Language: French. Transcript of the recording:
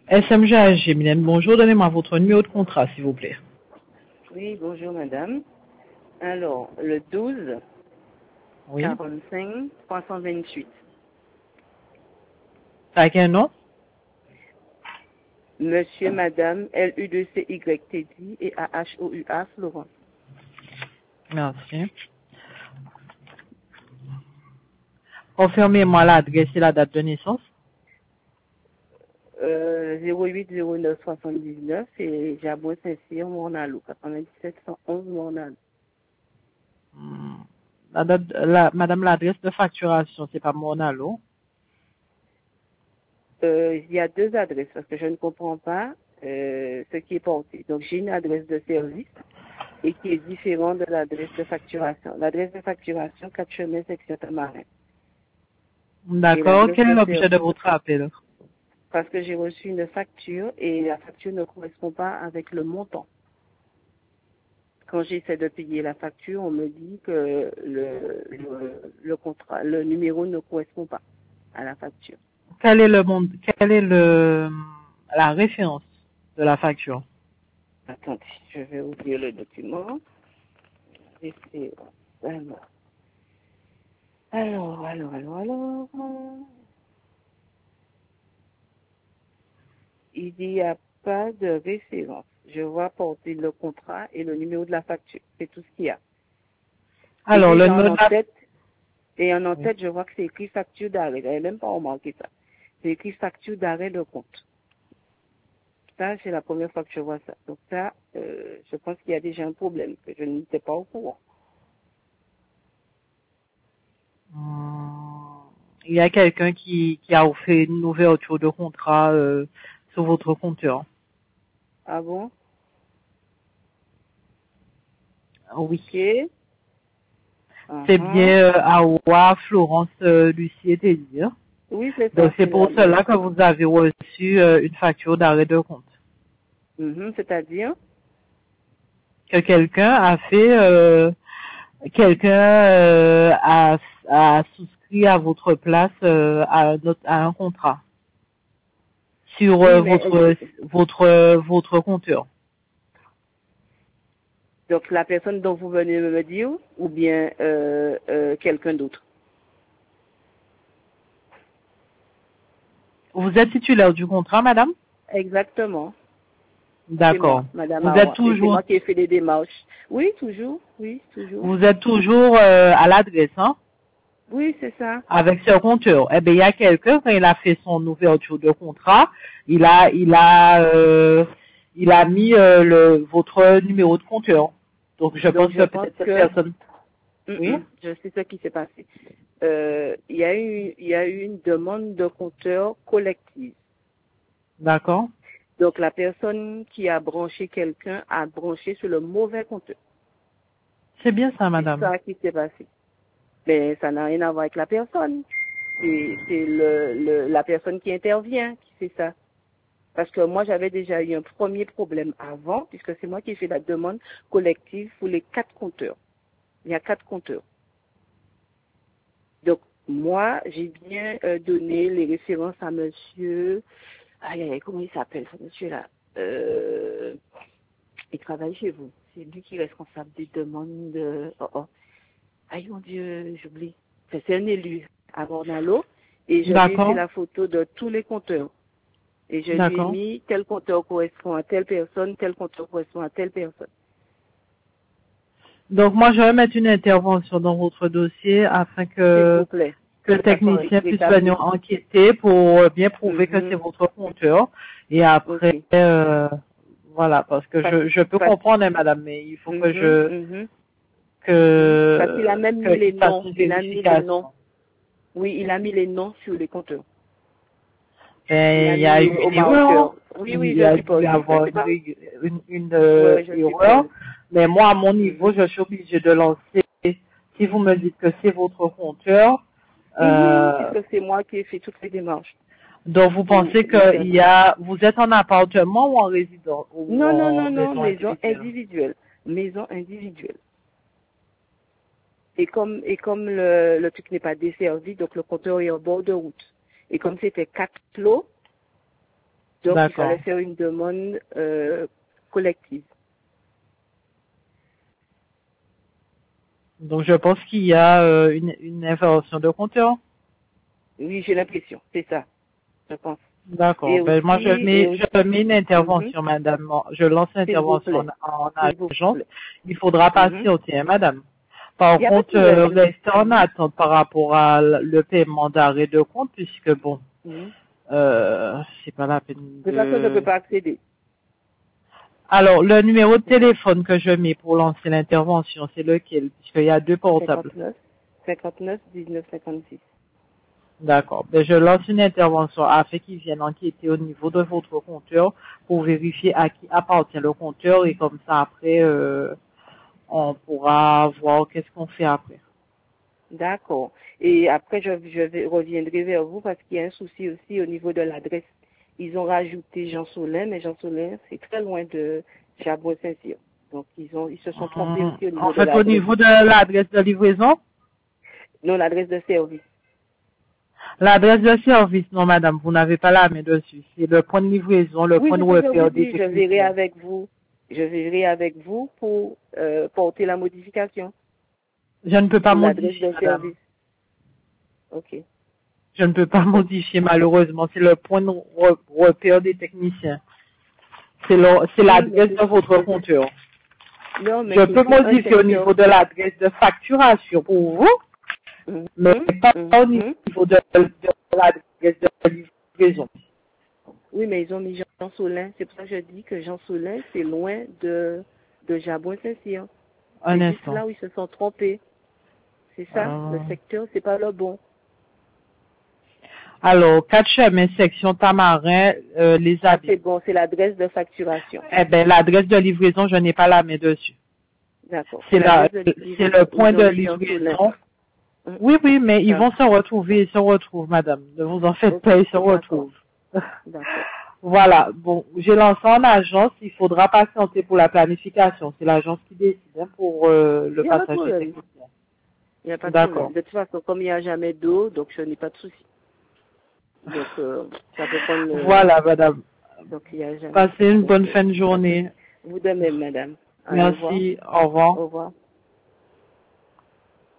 SMGAG, Mylène, bonjour, donnez-moi votre numéro de contrat, s'il vous plaît. Oui, bonjour madame. Alors, le 12 Oui. 45 328. Ça a quel nom? Monsieur, madame, L-U-2-C-Y-T-D et A-H-O-U-A, Florence. Merci. Confirmez-moi l'adresse et la date de naissance. 08 09 79 et Jabouin Saint-Cyr, Mornalo, 97 111 Mornalo. Madame, l'adresse de facturation, c'est pas Monalo. Il y a deux adresses parce que je ne comprends pas ce qui est porté. Donc, j'ai une adresse de service et qui est différente de l'adresse de facturation. L'adresse de facturation, 4 chemins, section Tamarin. Et D'accord. l'adresse Quel est de l'objet de service, votre appel? parce que j'ai reçu une facture et la facture ne correspond pas avec le montant. Quand j'essaie de payer la facture, on me dit que le numéro ne correspond pas à la facture. Quel est la référence de la facture? Attendez, je vais ouvrir le document. Et c'est, alors. Il n'y a pas de référence. Je vois porter le contrat et le numéro de la facture. C'est tout ce qu'il y a. Alors, Et le déjà numéro de la... en en-tête, je vois que c'est écrit facture d'arrêt. J'avais même pas remarqué ça. C'est écrit facture d'arrêt de compte. Ça, c'est la première fois que je vois ça. Donc ça, je pense qu'il y a déjà un problème, que je n'étais pas au courant. Il y a quelqu'un qui a fait une ouverture de contrat sur votre compteur. Ah bon? Oui. Ok. C'est Uh-huh. bien Awa Florence Lucie Désir. Oui, c'est Donc ça, c'est c'est pour l'adresse. cela que vous avez reçu une facture d'arrêt de compte. C'est-à-dire? Que quelqu'un a souscrit à votre place à un contrat sur Oui, mais votre compteur. donc la personne dont vous venez de me dire ou bien quelqu'un d'autre? Vous êtes titulaire du contrat, madame? Exactement. C'est moi, D'accord. Madame Vous êtes Awa. Et c'est toujours moi qui ai fait les démarches. Oui, toujours. Oui, toujours. vous êtes toujours à l'adresse, hein? Oui, c'est ça. Avec ce compteur. Eh bien, il y a quelqu'un, quand il a fait son ouverture de contrat, il a mis votre numéro de compteur. Donc, je pense Donc que je pense peut-être cette que personne, oui, je sais ce qui s'est passé. Il y a eu une demande de compteur collective. d'accord. Donc la personne qui a branché quelqu'un a branché sur le mauvais compteur. C'est bien ça, C'est madame. ça qui s'est passé. Mais ça n'a rien à voir avec la personne. C'est la personne qui intervient qui fait ça. Parce que moi, j'avais déjà eu un premier problème avant, puisque c'est moi qui ai fait la demande collective pour les 4 compteurs. Il y a 4 compteurs. Donc, moi, j'ai bien donné les références à monsieur... Aïe, comment il s'appelle, ce monsieur-là? Il travaille chez vous. C'est lui qui est responsable des demandes de... Oh. Aïe, mon Dieu, j'oublie. Enfin, c'est un élu à Bornalo. Et je lui ai fait D'accord. la photo de tous les compteurs. Et je lui ai D'accord. mis tel compteur correspond à telle personne, tel compteur correspond à telle personne. Donc, moi, je vais mettre une intervention dans votre dossier afin S'il que vous plaît. le Que ça soit technicien puisse rétabli. venir enquêter pour bien prouver que c'est Mhm. votre compteur. Et après, Ok. voilà, parce que Parce, je peux parce, comprendre, hein, madame, mais il faut que mhm, mhm, parce qu'il a même mis les qu'il fasse noms. une Il a mis les noms. vérification. Oui, il a mis les noms sur les compteurs. Il Et a il y a mis eu au une erreur. marqueur. Oui, Il oui, y je a dû suppose. Je avoir sais pas. une Ouais, je erreur. suppose. Mais moi, à mon niveau, Mhm. je suis obligée de lancer. Si vous me dites que c'est votre compteur, euh, Puisque c'est moi qui ai fait toutes les démarches donc vous pour pensez vous êtes en appartement ou en résidence ou Non, non, en non, non, maison maison individuelle? individuelle. Maison individuelle. Et comme le truc n'est pas desservi, donc le compteur est en bord de route. Et comme c'était 4 lots, Donc, il D'accord. fallait faire une demande collective. Donc, je pense qu'il y a une intervention de compteur. Oui, j'ai l'impression, c'est ça, je pense. D'accord. Et Ben, moi, aussi, je mets une intervention, madame. Je lance s'il vous l'intervention plaît, en s'il vous agence. plaît. Il faudra patienter, hein, madame. Il Par n'y a pas de contre, problème. restez en attente par rapport à le paiement d'arrêt de compte, puisque bon, c'est pas la peine De toute façon, je ne peux de... pas accéder. Alors, le numéro de téléphone que je mets pour lancer l'intervention, c'est lequel? Puisqu'il y a deux portables. 59 19 56. D'accord. Ben, je lance une intervention afin qu'ils viennent enquêter au niveau de votre compteur pour vérifier à qui appartient le compteur et comme ça après, on pourra voir qu'est-ce qu'on fait après. D'accord. Et après, reviendrai vers vous parce qu'il y a un souci aussi au niveau de l'adresse. Ils ont rajouté Jean Solin, mais Jean Solin, c'est très loin de Chabot-Saint-Cyr. Donc, ils se sont trompés aussi au niveau En de fait, au l'adresse. niveau de l'adresse de livraison, Non, l'adresse de service. l'adresse de service, non madame, vous n'avez pas la main dessus. C'est le point de livraison, le Oui, point de c'est ce que je vous repère des dis. Je verrai techniciens. avec vous. Je verrai avec vous pour porter la modification Je ne peux pas pour l'adresse modifier, de madame. service. OK. Je ne peux pas modifier malheureusement. C'est le point de repère des techniciens. C'est l'adresse de votre compteur. Non, mais Je c'est peux écrit un modifier au secteur. niveau de l'adresse de facturation pour vous, mais pas au niveau de l'adresse de livraison. Oui, mais ils ont mis Jean Solin. C'est pour ça que je dis que Jean Solin, c'est loin de Jabouin-Saint-Cyr. Un C'est juste instant. là où ils se sont trompés. C'est ça, le secteur, c'est pas le bon. Alors, 4 chemins, section Tamarin, les Ah, habits. c'est bon, c'est l'adresse de facturation. Eh bien, l'adresse de livraison, je n'ai pas la main dessus. D'accord. C'est le point Ils de ont mis Jean Solin. livraison. Oui, oui, mais ils vont se retrouver, ils se retrouvent, madame. Ne vous en faites pas, ils se retrouvent. D'accord. Voilà, bon, j'ai lancé en agence, il faudra patienter pour la planification. C'est l'agence qui décide hein, pour le passage des techniciens. Il n'y a pas de problème. D'accord. De toute façon, comme il n'y a jamais d'eau, donc je n'ai pas de souci. Donc, ça peut prendre... Voilà, madame. Donc, il y a jamais... Passez une bonne fin de journée. Vous de même, madame. Merci, au revoir. Au revoir.